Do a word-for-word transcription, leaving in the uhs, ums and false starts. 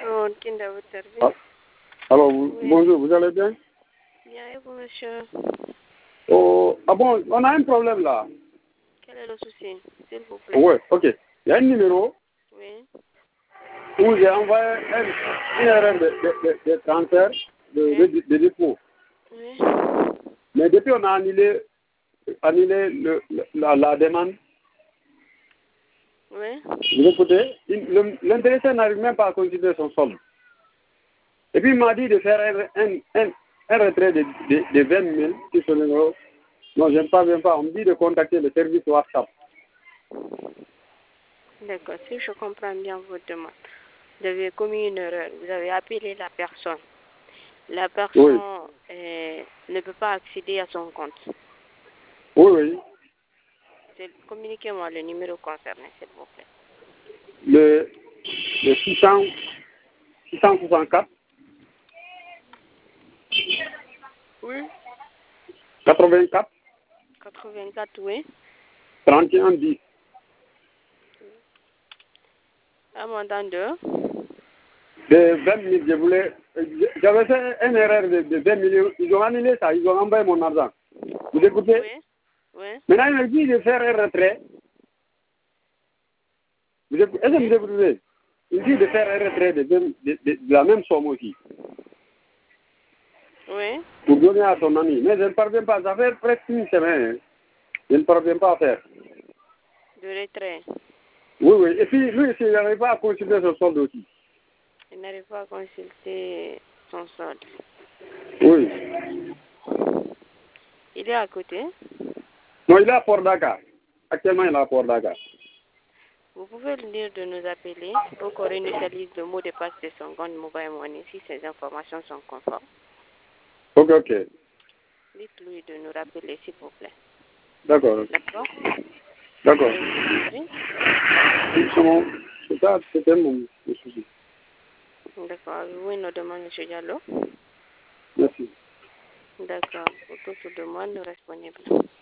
Bonjour, Kinda, vous servez? Ah, alors, vous- Oui. bonjour, vous allez bien? Bien, et vous, monsieur? Oh, ah bon, on a un problème là. Quel est le souci, s'il vous plaît? Ouais, ok. Il y a un numéro Oui. où j'ai envoyé un, une erreur de, de, de, de transfert de, Oui. de, de dépôt. Oui. Mais depuis, on a annulé, annulé le, le- la, la demande. Oui. Vous écoutez, il- le- l'intéressé n'arrive même pas à considérer son solde. Et puis, il m'a dit de faire un, un, un, un retrait de, de, de vingt mille sur ce numéro. Non, je ne parviens pas. On me dit de contacter le service WhatsApp. D'accord, si je comprends bien votre demande, vous avez commis une erreur, vous avez appelé la personne. La personne Oui, euh, ne peut pas accéder à son compte. oui, oui. C'est- Communiquez-moi le numéro concerné, s'il vous plaît. Le, le six cents, six cent soixante-quatre, Oui. quatre-vingt-quatre, quatre-vingt-quatre, oui. trente et un, dix. Un montant de De vingt mille, je voulais, j'avais fait une erreur de, de vingt millions. Ils ont annulé ça, ils ont envoyé mon argent. Vous écoutez? Oui. Oui. Maintenant, il me dit de faire un retrait. Vous écoutez? Est-ce que vous écoutez? Il dit de faire un retrait de, de, de, de la même somme aussi, Oui. pour donner à son ami. Mais je ne parviens pas, ça fait presque une semaine. Hein. Je ne parviens pas à faire. De retrait. Oui, oui. Et puis, lui, il n'arrive pas à considérer son solde aussi. Il n'arrive pas à consulter son solde. Oui. Il est à côté. Non, il est à Port-Dakar. Actuellement, il est à Port-Dakar. Vous pouvez lui dire de nous appeler pour qu'on réinitialise le mot de passe de son compte mobile money si ces informations sont conformes. Ok, ok. Dites-lui de nous rappeler, s'il vous plaît. D'accord. D'accord? D'accord. Je vous en prie. C'est bon. C'est ça, c'était mon mon souci. D'accord. Avez-vous une autre demande, M. Diallo? Merci. D'accord. Pour toute demande, nous disponibles.